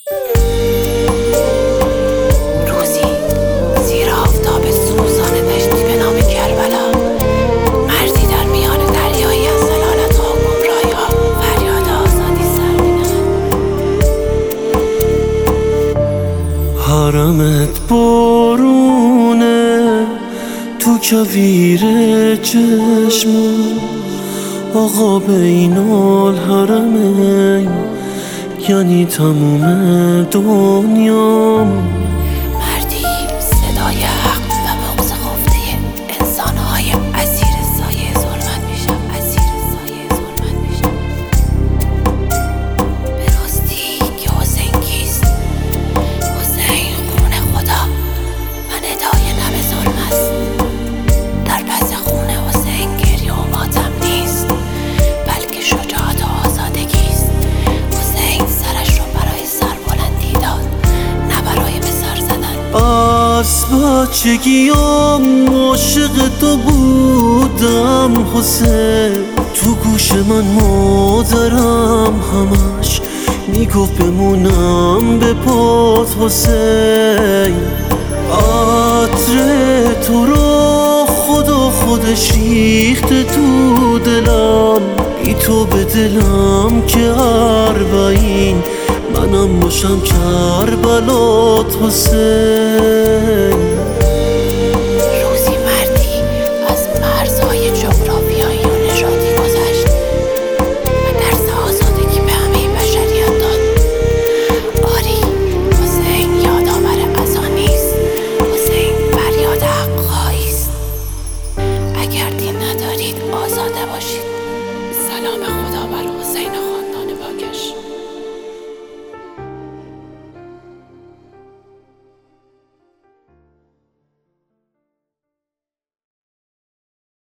روزی زیر آفتاب سوزان دشتی به نام کربلا، مردی در میان دریایی از ضلالت‌ها و گمراهی‌ها فریاد آزادی سر می‌نهد. حرمت بارونه تو کویر چشمم، آقا بین الحرمین یعنی تموم دنیام. مردی صدای حق و بغض خفته انسان‌های اسیر سایه ظلمت میشم، اسیر سایه ظلمت میشم. به راستی که حسین کیست؟ حسین خون خدا و ندای نب ظلم است. در پس خون حسین گریه و ماتم نیست، بلکه شجاعت و آزادگی است. حسین سرش رو برای سربلندی داد، نه برای به سر زدن. از بچگیام عاشق تو بودم حسین، تو گوش من مادرم همش میگفت بمونم به پات حسین. عطر تو رو خدا خودش ریخته تو دلم، بی تو به دلم که اربعین منم باشم کربلات حسین.